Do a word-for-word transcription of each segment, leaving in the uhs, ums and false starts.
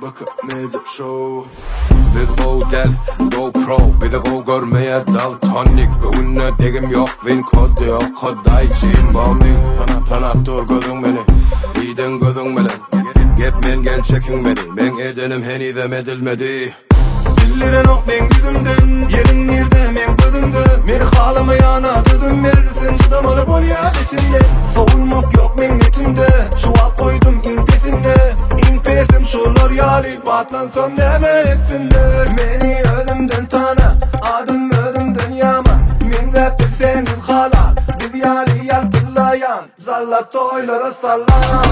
Bakın Magic Show. Biz go del, go pro, bir de go görmeye daltonik. Bugünne degim yok, win kod yok, koday çin bombing. Tana tana dur gözün beni, iyiden gözün beni. Gep men gel çekin beni, men edenim heni de medilmedi. Dillerin ok men yüzümden, yerin nerede men gözümde. Meni halamayana düzüm verirsin, çıdamalı bol ya içinde. Soğulmak yok men etimde, şu an koydum impesinde. Impesim şolar yali, batlansam demesinler. Meni özümden tana, adım özümden yaman. Men zeptir senin halal, biz yali yal pillayan. Zalla toylara salam.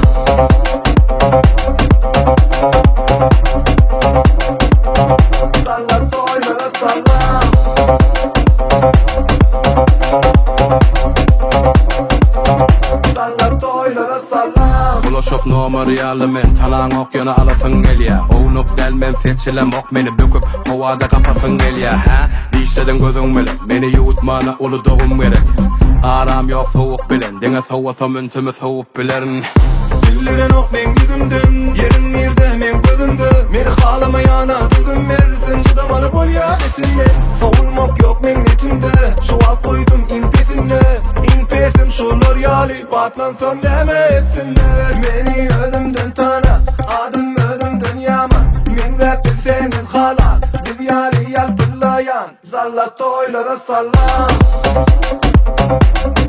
Salla toylara salam. Salla toylara salam. Bulaşıp numara yalımın talan ok yana alafın gel ya. Oğunup delmen seçilem ok meni büküp havada kapasın gel ya. Ha? Dişledin gözün bile beni yutmana ulu doğum gerek. Aram yok soğuk bilen, dene soğusam ünsümü soğuk bilerin. Dillerin ok men yüzümden, yerin nerede men gözümde. Meni halamayana düzüm verirsin, çıdamalı bol ya içinde. Soğulmak yok men etimde, şu an koydum impesinde. Impesim şolar yali, batlansam demesinler. Meni özümden tana, adım özümden yaman. Men zeptir senin halal, biz yali yal pillayan. Zalla toylara salam.